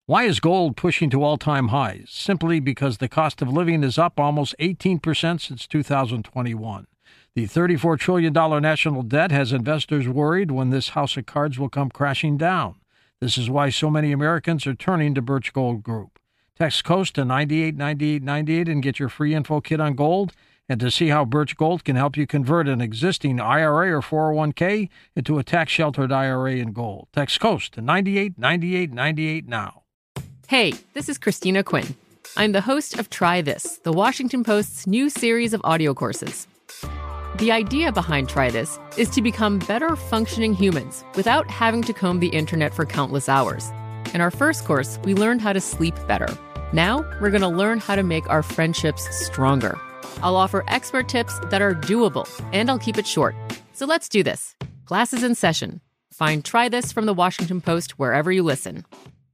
Why is gold pushing to all-time highs? Simply because the cost of living is up almost 18% since 2021. The $34 trillion national debt has investors worried when this house of cards will come crashing down. This is why so many Americans are turning to Birch Gold Group. Text COAST to 989898 and get your free info kit on gold, and to see how Birch Gold can help you convert an existing IRA or 401k into a tax-sheltered IRA in gold. Text COAST to 989898 now. Hey, this is Christina Quinn. I'm the host of Try This, the Washington Post's new series of audio courses. The idea behind Try This is to become better functioning humans without having to comb the internet for countless hours. In our first course, we learned how to sleep better. Now, we're going to learn how to make our friendships stronger. I'll offer expert tips that are doable, and I'll keep it short. So let's do this. Class is in session. Find Try This from the Washington Post wherever you listen.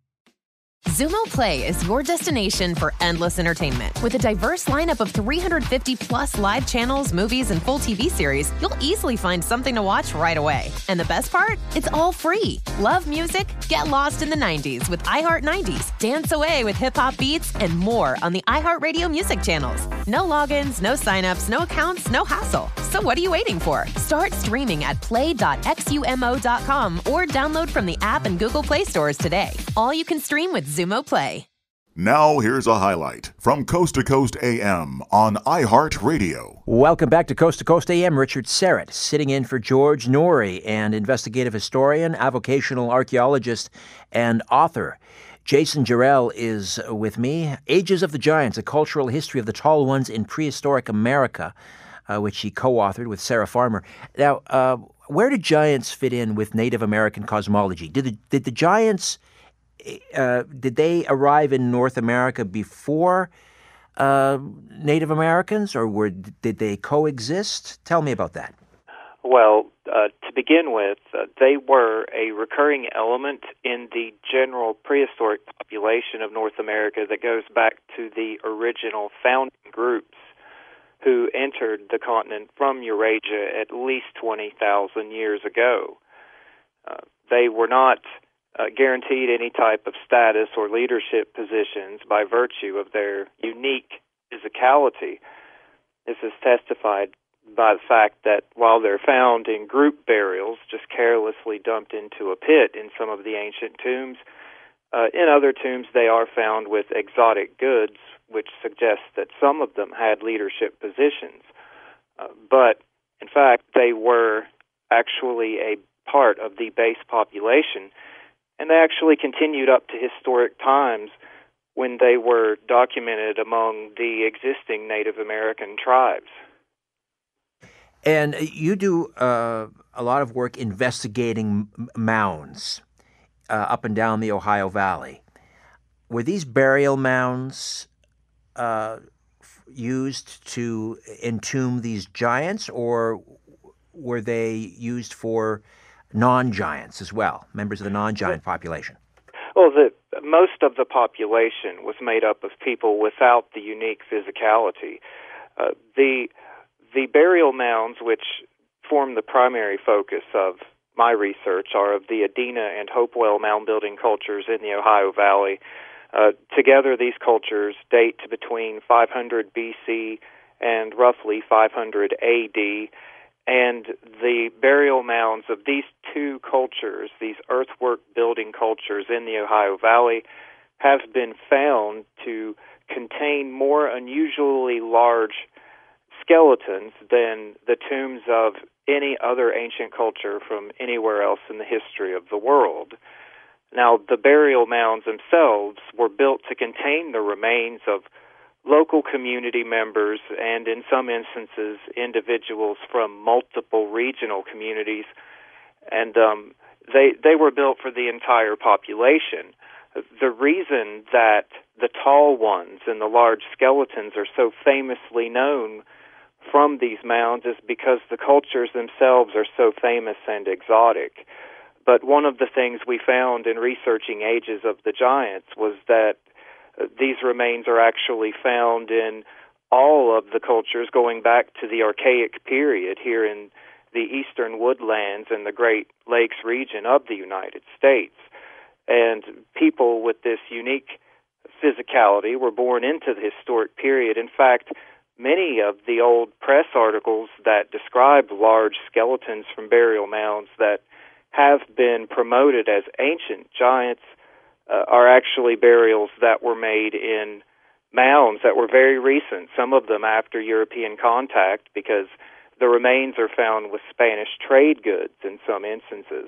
Xumo Play is your destination for endless entertainment. With a diverse lineup of 350-plus live channels, movies, and full TV series, you'll easily find something to watch right away. And the best part? It's all free. Love music? Get lost in the 90s with iHeart 90s, dance away with hip-hop beats, and more on the iHeartRadio music channels. No logins, no signups, no accounts, no hassle. So what are you waiting for? Start streaming at play.xumo.com or download from the app and Google Play stores today. All you can stream with Xumo Play. Now here's a highlight from Coast to Coast AM on iHeartRadio. Welcome back to Coast AM. Richard Serrett sitting in for George Noory, and investigative historian, avocational archaeologist, and author. Jason Jarrell is with me. Ages of the Giants, A Cultural History of the Tall Ones in Prehistoric America, which he co-authored with Sarah Farmer. Now, where did giants fit in with Native American cosmology? Did the giants... did they arrive in North America before Native Americans, or did they coexist? Tell me about that. Well, to begin with, they were a recurring element in the general prehistoric population of North America that goes back to the original founding groups who entered the continent from Eurasia at least 20,000 years ago. They were not guaranteed any type of status or leadership positions by virtue of their unique physicality. This is testified by the fact that while they're found in group burials, just carelessly dumped into a pit in some of the ancient tombs, in other tombs they are found with exotic goods, which suggests that some of them had leadership positions. But, in fact, they were actually a part of the base population, and they actually continued up to historic times when they were documented among the existing Native American tribes. And you do a lot of work investigating mounds up and down the Ohio Valley. Were these burial mounds used to entomb these giants, or were they used for non-giants as well, members of the non-giant population? Well, most of the population was made up of people without the unique physicality. The burial mounds, which form the primary focus of my research, are of the Adena and Hopewell mound-building cultures in the Ohio Valley. Together, these cultures date to between 500 BC and roughly 500 AD, and the burial mounds of these two cultures, these earthwork-building cultures in the Ohio Valley, have been found to contain more unusually large skeletons than the tombs of any other ancient culture from anywhere else in the history of the world. Now, the burial mounds themselves were built to contain the remains of local community members and, in some instances, individuals from multiple regional communities, and they were built for the entire population. The reason that the tall ones and the large skeletons are so famously known from these mounds is because the cultures themselves are so famous and exotic. But one of the things we found in researching Ages of the Giants was that these remains are actually found in all of the cultures going back to the Archaic period here in the eastern woodlands and the Great Lakes region of the United States. and people with this unique physicality were born into the historic period. In fact, many of the old press articles that describe large skeletons from burial mounds that have been promoted as ancient giants are actually burials that were made in mounds that were very recent, some of them after European contact, because the remains are found with Spanish trade goods in some instances.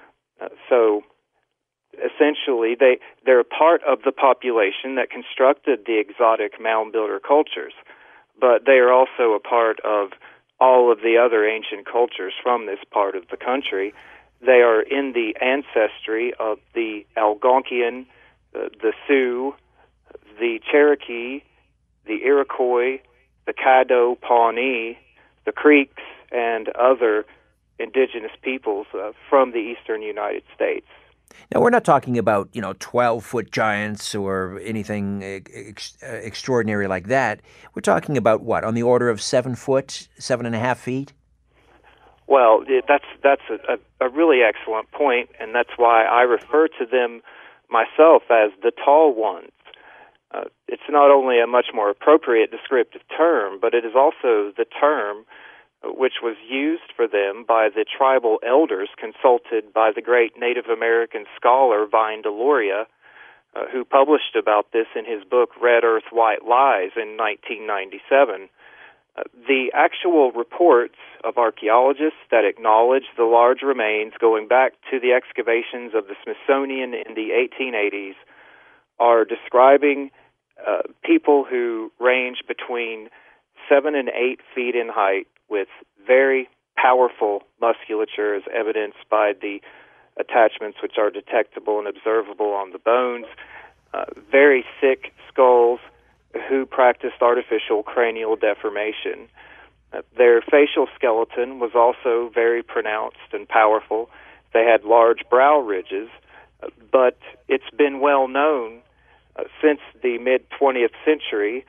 So essentially, they're a part of the population that constructed the exotic mound builder cultures, but they are also a part of all of the other ancient cultures from this part of the country. They are in the ancestry of the Algonquian, the Sioux, the Cherokee, the Iroquois, the Caddo, Pawnee, the Creeks, and other indigenous peoples from the eastern United States. Now, we're not talking about, 12-foot giants or anything extraordinary like that. We're talking about what, on the order of 7 foot, 7.5 feet? Well, that's a really excellent point, and that's why I refer to them myself as the tall ones. It's not only a much more appropriate descriptive term, but it is also the term which was used for them by the tribal elders consulted by the great Native American scholar Vine Deloria, who published about this in his book Red Earth, White Lies in 1997. The actual reports of archaeologists that acknowledge the large remains going back to the excavations of the Smithsonian in the 1880s are describing people who range between 7 and 8 feet in height with very powerful musculature as evidenced by the attachments which are detectable and observable on the bones, very thick skulls, who practiced artificial cranial deformation. Their facial skeleton was also very pronounced and powerful. They had large brow ridges, but it's been well known since the mid-20th century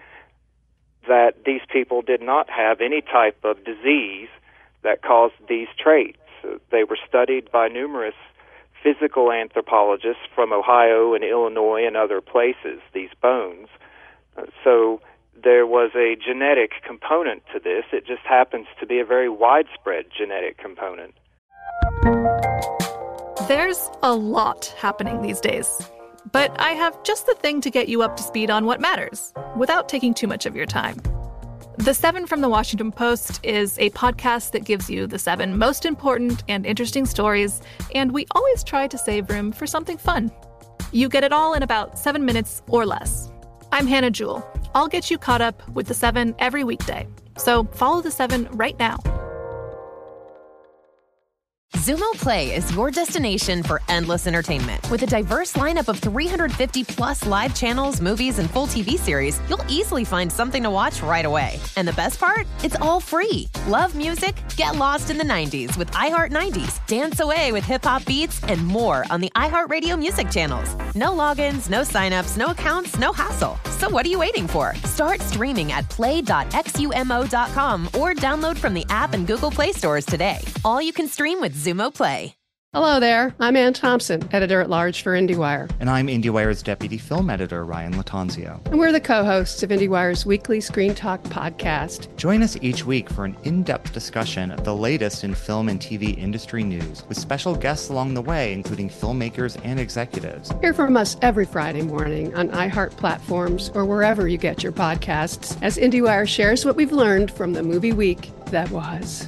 that these people did not have any type of disease that caused these traits. They were studied by numerous physical anthropologists from Ohio and Illinois and other places, these bones. So there was a genetic component to this. It just happens to be a very widespread genetic component. There's a lot happening these days, but I have just the thing to get you up to speed on what matters, without taking too much of your time. The 7 from the Washington Post is a podcast that gives you the 7 most important and interesting stories, and we always try to save room for something fun. You get it all in about 7 minutes or less. I'm Hannah Jewell. I'll get you caught up with the 7 every weekday. So follow the 7 right now. Xumo Play is your destination for endless entertainment. With a diverse lineup of 350-plus live channels, movies, and full TV series, you'll easily find something to watch right away. And the best part? It's all free. Love music? Get lost in the 90s with iHeart 90s. Dance away with hip-hop beats and more on the iHeartRadio music channels. No logins, no signups, no accounts, no hassle. So what are you waiting for? Start streaming at play.xumo.com or download from the app and Google Play stores today. All you can stream with Xumo Play. Hello there. I'm Ann Thompson, editor-at-large for IndieWire. And I'm IndieWire's deputy film editor, Ryan Latanzio. And we're the co-hosts of IndieWire's weekly Screen Talk podcast. Join us each week for an in-depth discussion of the latest in film and TV industry news, with special guests along the way, including filmmakers and executives. Hear from us every Friday morning on iHeart platforms or wherever you get your podcasts, as IndieWire shares what we've learned from the movie week that was.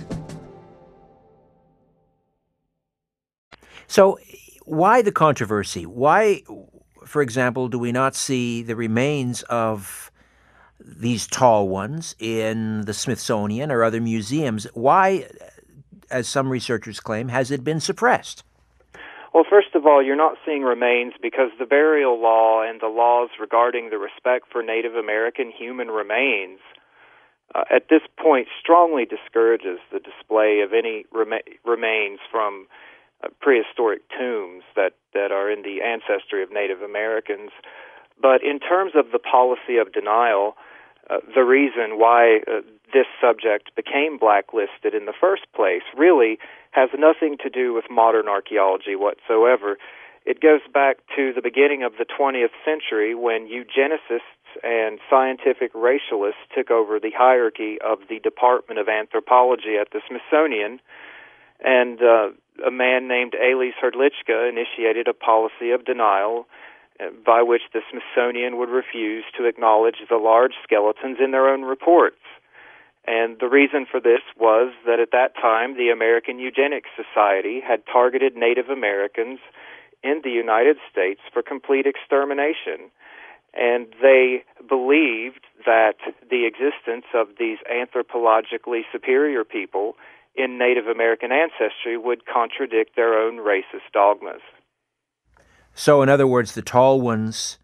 So why the controversy? Why, for example, do we not see the remains of these tall ones in the Smithsonian or other museums? Why, as some researchers claim, has it been suppressed? Well, first of all, you're not seeing remains because the burial law and the laws regarding the respect for Native American human remains at this point strongly discourages the display of any remains from prehistoric tombs that are in the ancestry of Native Americans. But in terms of the policy of denial, the reason why this subject became blacklisted in the first place really has nothing to do with modern archaeology whatsoever. It goes back to the beginning of the 20th century when eugenicists and scientific racialists took over the hierarchy of the Department of Anthropology at the Smithsonian, and a man named Elis Hrdlicka initiated a policy of denial by which the Smithsonian would refuse to acknowledge the large skeletons in their own reports. And the reason for this was that at that time the American Eugenics Society had targeted Native Americans in the United States for complete extermination. And they believed that the existence of these anthropologically superior people in Native American ancestry would contradict their own racist dogmas. So, in other words, the tall ones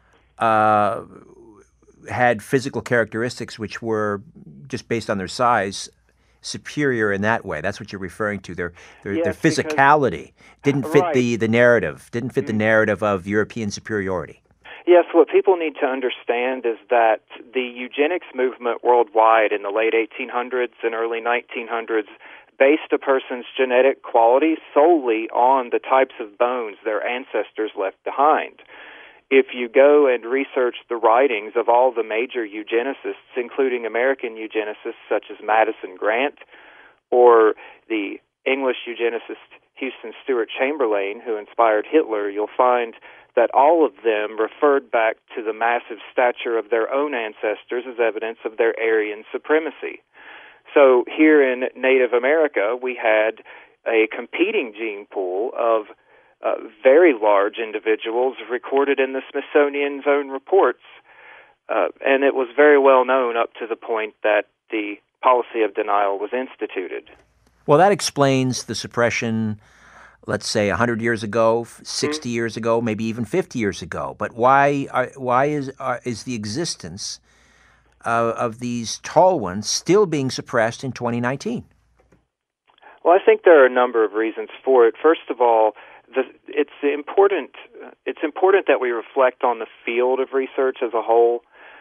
had physical characteristics which were, just based on their size, superior in that way. That's what you're referring to. Their physicality didn't fit the narrative, didn't fit the narrative of European superiority. Yes, what people need to understand is that the eugenics movement worldwide in the late 1800s and early 1900s based a person's genetic quality solely on the types of bones their ancestors left behind. If you go and research the writings of all the major eugenicists, including American eugenicists such as Madison Grant or the English eugenicist Houston Stewart Chamberlain, who inspired Hitler, you'll find that all of them referred back to the massive stature of their own ancestors as evidence of their Aryan supremacy. So here in Native America, we had a competing gene pool of very large individuals recorded in the Smithsonian's own reports, and it was very well known up to the point that the policy of denial was instituted. Well, that explains the suppression, let's say 100 years ago, 60 years ago, maybe even 50 years ago. But why is the existence of these tall ones still being suppressed in 2019? Well, I think there are a number of reasons for it. First of all, it's important that we reflect on the field of research as a whole.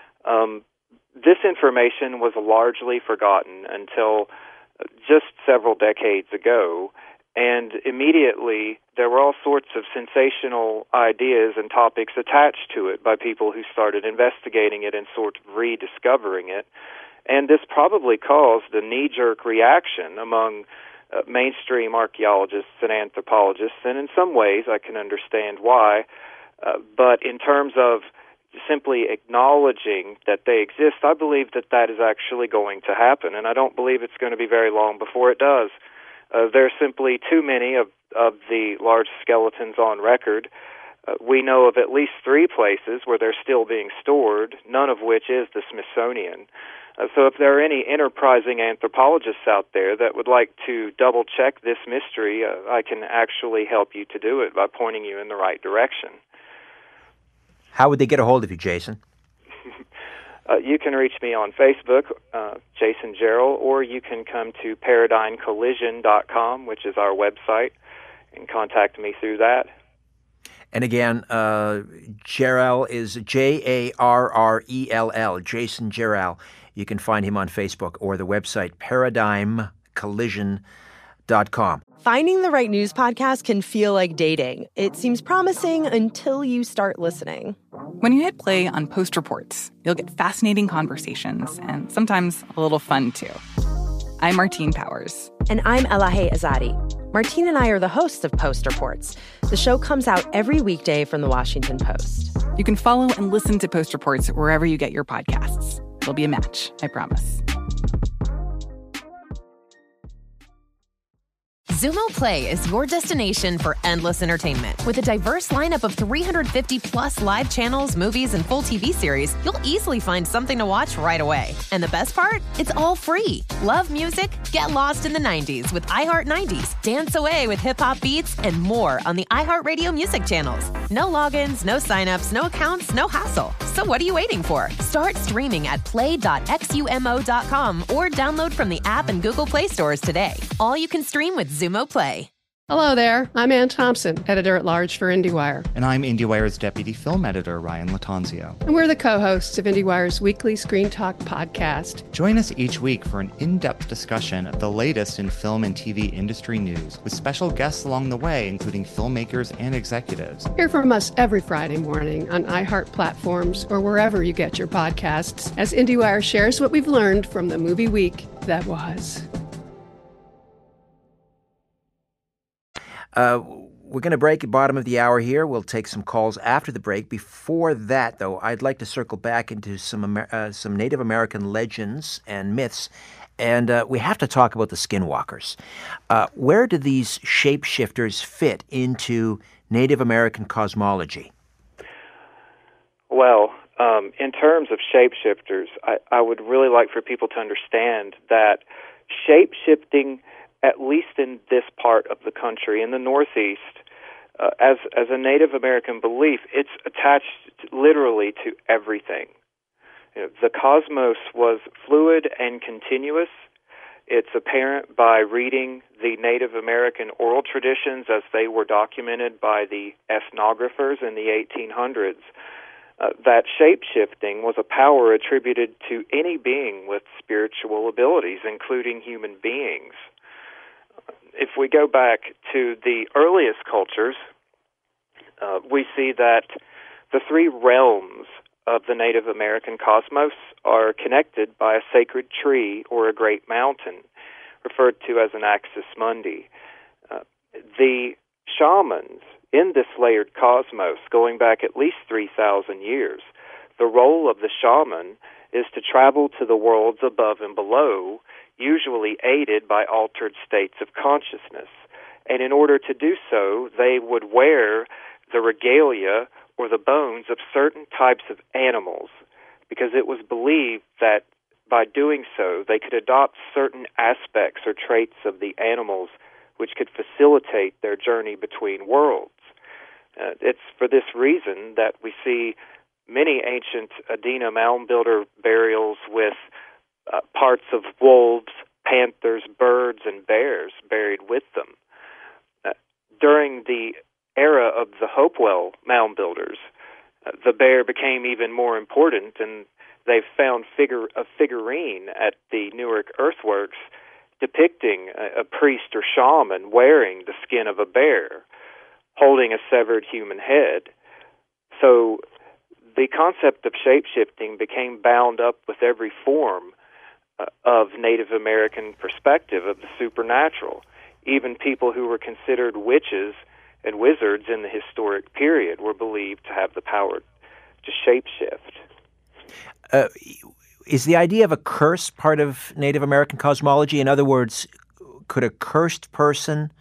This information was largely forgotten until just several decades ago, and immediately there were all sorts of sensational ideas and topics attached to it by people who started investigating it and sort of rediscovering it. And this probably caused a knee-jerk reaction among mainstream archaeologists and anthropologists, and in some ways I can understand why. But in terms of simply acknowledging that they exist, I believe that that is actually going to happen, and I don't believe it's going to be very long before it does. There are simply too many of the large skeletons on record. We know of at least 3 places where they're still being stored, none of which is the Smithsonian. So if there are any enterprising anthropologists out there that would like to double-check this mystery, I can actually help you to do it by pointing you in the right direction. How would they get a hold of you, Jason? You can reach me on Facebook, Jason Jarrell, or you can come to ParadigmCollision.com, which is our website, and contact me through that. And again, Jarrell is Jarrell, Jason Jarrell. You can find him on Facebook or the website ParadigmCollision.com. Finding the right news podcast can feel like dating. It seems promising until you start listening. When you hit play on Post Reports, you'll get fascinating conversations and sometimes a little fun, too. I'm Martine Powers. And I'm Elahe Azadi. Martine and I are the hosts of Post Reports. The show comes out every weekday from The Washington Post. You can follow and listen to Post Reports wherever you get your podcasts. It'll be a match, I promise. Xumo Play is your destination for endless entertainment. With a diverse lineup of 350-plus live channels, movies, and full TV series, you'll easily find something to watch right away. And the best part? It's all free. Love music? Get lost in the 90s with iHeart 90s, dance away with hip-hop beats, and more on the iHeartRadio music channels. No logins, no signups, no accounts, no hassle. So what are you waiting for? Start streaming at play.xumo.com or download from the app and Google Play stores today. All you can stream with Xumo Play. Hello there. I'm Ann Thompson, editor-at-large for IndieWire. And I'm IndieWire's deputy film editor, Ryan Latanzio. And we're the co-hosts of IndieWire's weekly Screen Talk podcast. Join us each week for an in-depth discussion of the latest in film and TV industry news, with special guests along the way, including filmmakers and executives. Hear from us every Friday morning on iHeart platforms or wherever you get your podcasts, as IndieWire shares what we've learned from the movie week that was. We're going to break at bottom of the hour here. We'll take some calls after the break. Before that, though, I'd like to circle back into some Native American legends and myths, and we have to talk about the skinwalkers. Where do these shapeshifters fit into Native American cosmology? Well, in terms of shapeshifters, I would really like for people to understand that shapeshifting, at least in this part of the country, in the Northeast, as a Native American belief, it's attached literally to everything. You know, the cosmos was fluid and continuous. It's apparent by reading the Native American oral traditions as they were documented by the ethnographers in the 1800s. That shape-shifting was a power attributed to any being with spiritual abilities, including human beings. If we go back to the earliest cultures, we see that the three realms of the Native American cosmos are connected by a sacred tree or a great mountain, referred to as an axis mundi. The shamans in this layered cosmos, going back at least 3,000 years, the role of the shaman is to travel to the worlds above and below, usually aided by altered states of consciousness. And in order to do so, they would wear the regalia or the bones of certain types of animals, because it was believed that by doing so, they could adopt certain aspects or traits of the animals which could facilitate their journey between worlds. It's for this reason that we see many ancient Adena mound builder burials with parts of wolves, panthers, birds, and bears buried with them. During the era of the Hopewell mound builders, the bear became even more important, and they've found a figurine at the Newark Earthworks depicting a priest or shaman wearing the skin of a bear, holding a severed human head. So the concept of shape-shifting became bound up with every form of Native American perspective of the supernatural. Even people who were considered witches and wizards in the historic period were believed to have the power to shapeshift. Is the idea of a curse part of Native American cosmology? In other words, could a cursed person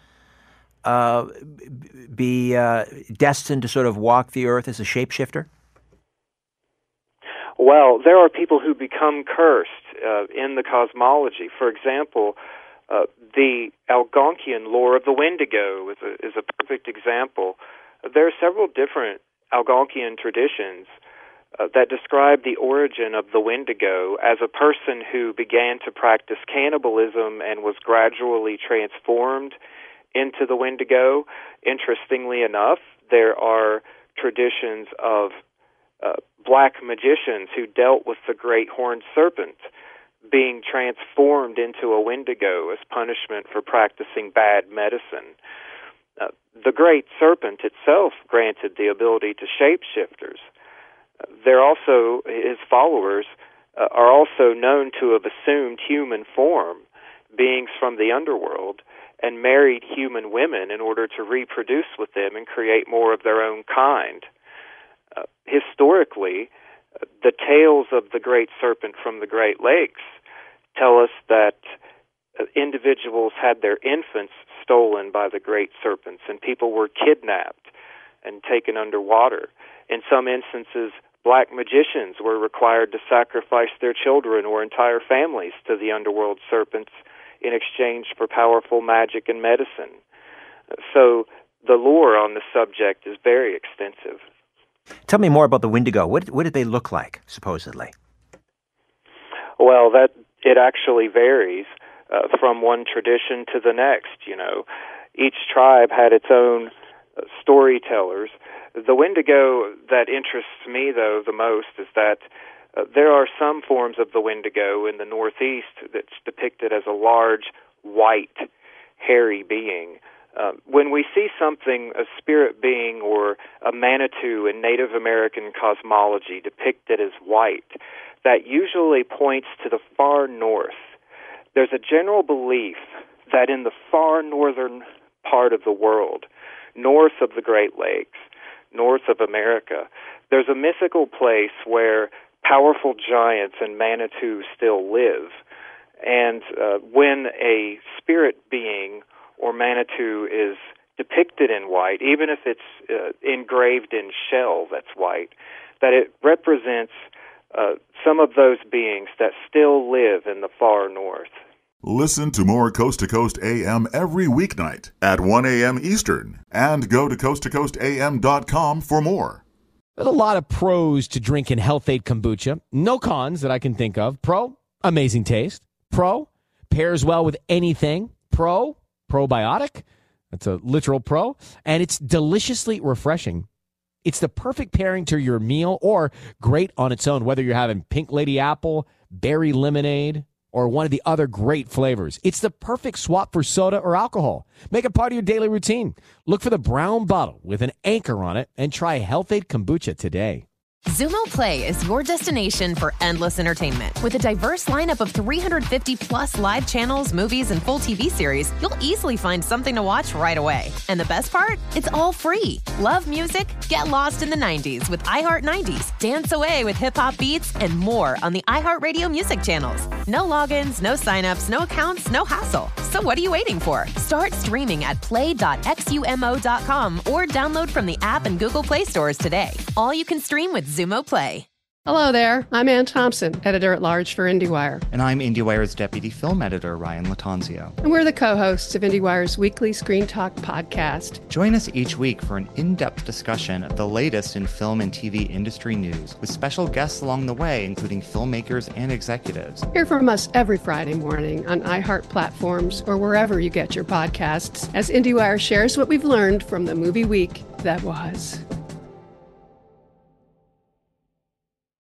be destined to sort of walk the earth as a shapeshifter? Well, there are people who become cursed in the cosmology. For example, the Algonquian lore of the Wendigo is a perfect example. There are several different Algonquian traditions that describe the origin of the Wendigo as a person who began to practice cannibalism and was gradually transformed into the Wendigo. Interestingly enough, there are traditions of black magicians who dealt with the great horned serpent being transformed into a Wendigo as punishment for practicing bad medicine. The great serpent itself granted the ability to shapeshifters. His followers are also known to have assumed human form, beings from the underworld, and married human women in order to reproduce with them and create more of their own kind. Historically, the tales of the great serpent from the Great Lakes tell us that individuals had their infants stolen by the great serpents, and people were kidnapped and taken underwater. In some instances, black magicians were required to sacrifice their children or entire families to the underworld serpents in exchange for powerful magic and medicine. So the lore on the subject is very extensive. Tell me more about the Wendigo. What did they look like, supposedly? Well, it actually varies from one tradition to the next. You know, Each tribe had its own storytellers. The Wendigo that interests me, though, the most is that there are some forms of the Wendigo in the Northeast that's depicted as a large, white, hairy being. When we see something, a spirit being or a Manitou in Native American cosmology depicted as white, that usually points to the far north. There's a general belief that in the far northern part of the world, north of the Great Lakes, north of America, there's a mythical place where powerful giants and Manitou still live. And when a spirit being or Manitou is depicted in white, even if it's engraved in shell that's white, that it represents some of those beings that still live in the far north. Listen to more Coast to Coast AM every weeknight at 1 a.m. Eastern, and go to coasttocoastam.com for more. There's a lot of pros to drinking Health-Ade kombucha. No cons that I can think of. Pro, amazing taste. Pro, pairs well with anything. Pro, probiotic. That's a literal pro. And it's deliciously refreshing. It's the perfect pairing to your meal or great on its own, whether you're having Pink Lady Apple, berry lemonade, or one of the other great flavors. It's the perfect swap for soda or alcohol. Make it part of your daily routine. Look for the brown bottle with an anchor on it and try Health-Ade kombucha today. Zumo Play is your destination for endless entertainment. With a diverse lineup of 350 plus live channels, movies, and full TV series, you'll easily find something to watch right away. And the best part? It's all free. Love music? Get lost in the 90s with iHeart 90s. Dance away with hip-hop beats and more on the iHeartRadio music channels. No logins, no signups, no accounts, no hassle. So what are you waiting for? Start streaming at play.xumo.com or download from the app and Google Play stores today. All you can stream with Zumo Play. Hello there. I'm Ann Thompson, editor-at-large for IndieWire. And I'm IndieWire's deputy film editor, Ryan Latanzio. And we're the co-hosts of IndieWire's weekly Screen Talk podcast. Join us each week for an in-depth discussion of the latest in film and TV industry news, with special guests along the way, including filmmakers and executives. Hear from us every Friday morning on iHeart platforms or wherever you get your podcasts, as IndieWire shares what we've learned from the movie week that was.